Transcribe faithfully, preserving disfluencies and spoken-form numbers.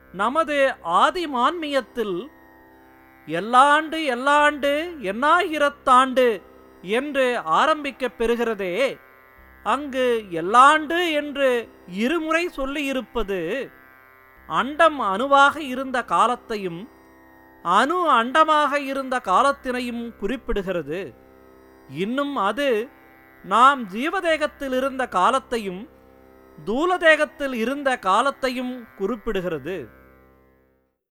நமது ஆதிமான்மியத்தில் எல்லாண்டு எல்லாண்டு எண்ணாயிரத்தாண்டு என்று ஆரம்பிக்கப் பெறுகிறதே, அங்கு எல்லாண்டு என்று இருமுறை சொல்லியிருப்பது அண்டம் அணுவாக இருந்த காலத்தையும் அணு அண்டமாக இருந்த காலத்தினையும் குறிப்பிடுகிறது. இன்னும் அது நாம் ஜீவதேகத்தில் இருந்த காலத்தையும் தூலதேகத்தில் இருந்த காலத்தையும் குறிப்பிடுகிறது.